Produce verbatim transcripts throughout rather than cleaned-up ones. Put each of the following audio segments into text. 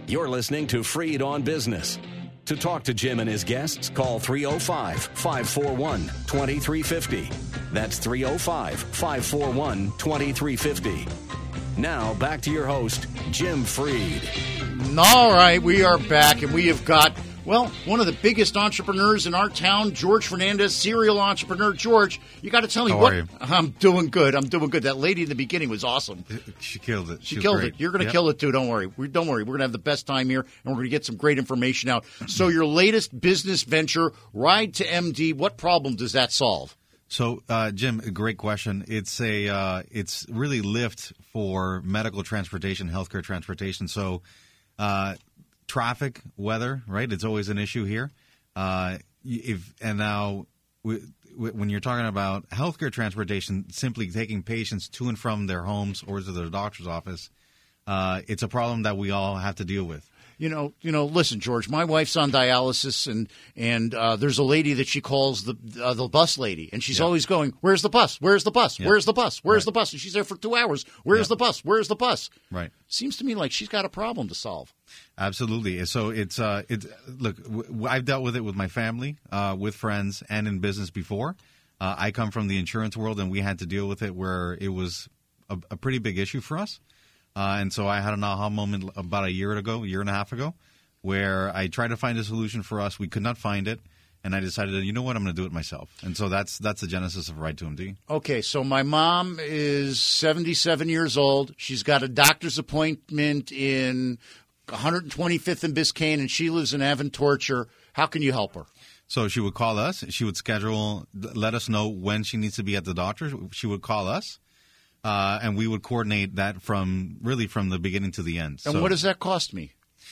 You're listening to Freed on Business. To talk to Jim and his guests, call three oh five, five four one, two three five oh. That's three oh five, five four one, two three five oh. Now, back to your host, Jim Freed. All right, we are back, and we have got, well, one of the biggest entrepreneurs in our town, George Fernandez, serial entrepreneur. George, you got to tell me How what. are you? I'm doing good. I'm doing good. That lady in the beginning was awesome. She killed it. She, she killed great. it. You're going to Yep. kill it, too. Don't worry. We, don't worry. We're going to have the best time here, and we're going to get some great information out. So your latest business venture, Ride to M D, what problem does that solve? So, uh, Jim, a great question. It's a uh, it's really Lyft for medical transportation, healthcare transportation. So, uh, traffic, weather, right? It's always an issue here. Uh, if and now w- w- when you're talking about healthcare transportation, simply taking patients to and from their homes or to their doctor's office, uh, it's a problem that we all have to deal with. You know, you know. Listen, George. My wife's on dialysis, and and uh, there's a lady that she calls the uh, the bus lady, and she's Yeah. always going, "Where's the bus? Where's the bus? Yeah. Where's the bus? Where's Right. the bus?" And she's there for two hours. Where's Yeah. the bus? Where's the bus? Right. Seems to me like she's got a problem to solve. Absolutely. So it's uh, it's look. W- I've dealt with it with my family, uh, with friends, and in business before. Uh, I come from the insurance world, and we had to deal with it where it was a, a pretty big issue for us. Uh, and so I had an aha moment about a year ago, a year and a half ago, where I tried to find a solution for us. We could not find it, and I decided, you know what, I'm going to do it myself. And so that's that's the genesis of Ride to M D. Okay, so my mom is seventy-seven years old. She's got a doctor's appointment in one hundred twenty-fifth and Biscayne, and she lives in Aventurcher. How can you help her? So she would call us. She would schedule, let us know when she needs to be at the doctor. She would call us, uh, and we would coordinate that from really from the beginning to the end. And so, what does that cost me?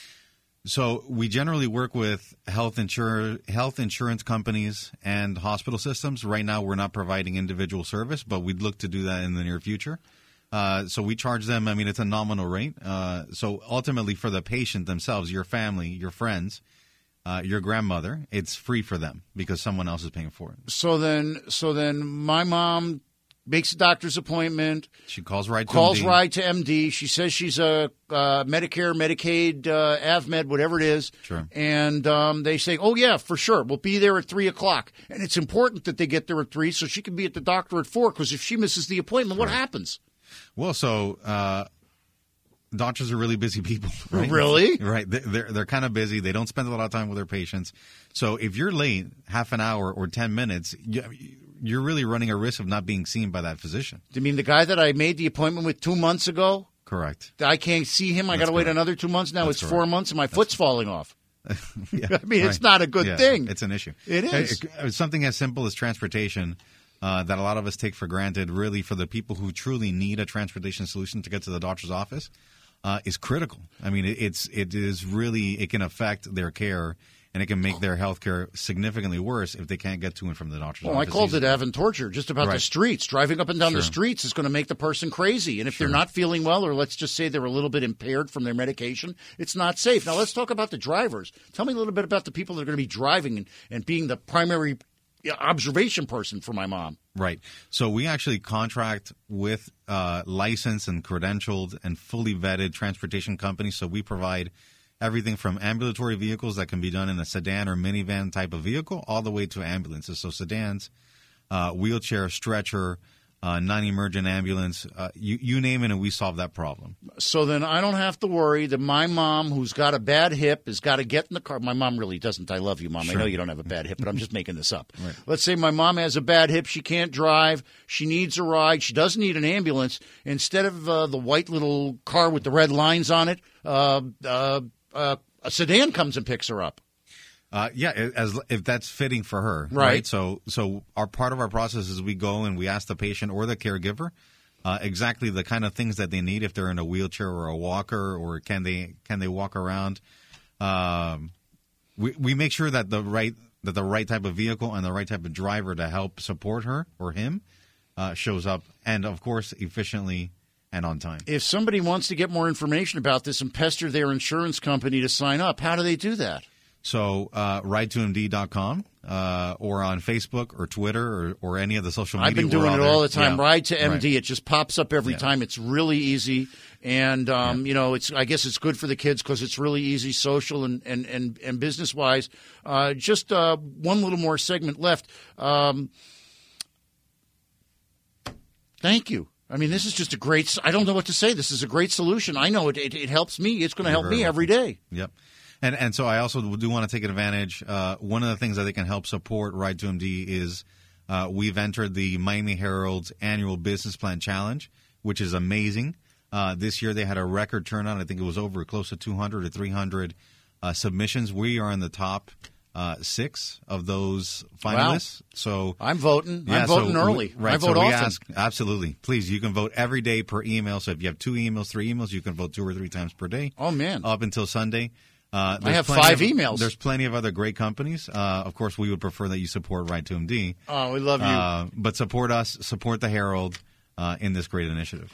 So we generally work with health insur- health insurance companies and hospital systems. Right now, we're not providing individual service, but we'd look to do that in the near future. Uh, so we charge them. I mean, it's a nominal rate. Uh, so ultimately, for the patient themselves, your family, your friends, uh, your grandmother, it's free for them because someone else is paying for it. So then, so then, my mom makes a doctor's appointment. She calls Ride to calls M D. Ride to M D. She says she's a uh, Medicare, Medicaid, uh, AvMed, whatever it is. Sure. And um, they say, oh, yeah, for sure. We'll be there at three o'clock. And it's important that they get there at three so she can be at the doctor at four, because if she misses the appointment, what Right. happens? Well, so uh, doctors are really busy people. Right? Really? Right. They- They're, they're kind of busy. They don't spend a lot of time with their patients. So if you're late half an hour or ten minutes, you, you're really running a risk of not being seen by that physician. Do you mean the guy that I made the appointment with two months ago? Correct. I can't see him. I got That's to wait correct. another two months. Now That's it's four correct. months and my foot's falling off. Yeah, I mean, it's right. not a good Yeah, thing. It's an issue. It is. Uh, Something as simple as transportation uh, that a lot of us take for granted, really for the people who truly need a transportation solution to get to the doctor's office, uh, is critical. I mean, it, it's it is really, it can affect their care, and it can make their health care significantly worse if they can't get to and from the doctor's Well, I office. called it easily. Aventurcher, just about the Right. streets. Driving up and down the Sure. streets is going to make the person crazy. And if Sure. they're not feeling well, or let's just say they're a little bit impaired from their medication, it's not safe. Now, let's talk about the drivers. Tell me a little bit about the people that are going to be driving and, and being the primary observation person for my mom. Right. So we actually contract with uh, licensed and credentialed and fully vetted transportation companies. So we provide everything from ambulatory vehicles that can be done in a sedan or minivan type of vehicle all the way to ambulances. So sedans, uh, wheelchair, stretcher, uh, non-emergent ambulance, uh, you, you name it, and we solve that problem. So then I don't have to worry that my mom, who's got a bad hip, has got to get in the car. My mom really doesn't. I love you, Mom. I Sure. know you don't have a bad hip, but I'm just making this up. Right. Let's say my mom has a bad hip. She can't drive. She needs a ride. She doesn't need an ambulance. Instead of uh, the white little car with the red lines on it, uh, uh, uh, a sedan comes and picks her up. Uh, yeah, as if that's fitting for her, Right. So, so our part of our process is we go and we ask the patient or the caregiver uh, exactly the kind of things that they need if they're in a wheelchair or a walker, or can they can they walk around. Um, we we make sure that the right that the right type of vehicle and the right type of driver to help support her or him uh, shows up, and of course efficiently and on time. If somebody wants to get more information about this and pester their insurance company to sign up, how do they do that? So uh, ride to M D dot com uh, or on Facebook or Twitter or, or any of the social media. I've been doing it there. all the time. Yeah. Ride to M D. Right. It just pops up every Yeah. time. It's really easy. And, um, Yeah. you know, it's I guess it's good for the kids because it's really easy social and, and, and, and business-wise. Uh, just uh, one little more segment left. Um, thank you. I mean, this is just a great – I don't know what to say. This is a great solution. I know it, it, it helps me. It's going to help very me welcome. every day. Yep. And and so I also do want to take advantage. Uh, one of the things that they can help support Ride to M D is uh, we've entered the Miami Herald's annual business plan challenge, which is amazing. Uh, this year they had a record turnout. I think it was over close to two hundred or three hundred uh, submissions. We are in the top uh, six of those finalists. Wow. So I'm voting. yeah, I'm voting so early. We, right, I vote so we often. ask, absolutely. Please, you can vote every day per email. So if you have two emails, three emails, you can vote two or three times per day. Oh, man. Up until Sunday. Uh, I have plenty five of, emails. There's plenty of other great companies. Uh, of course, we would prefer that you support Ride to M D. Oh, we love you. Uh, but support us, support the Herald uh, in this great initiative.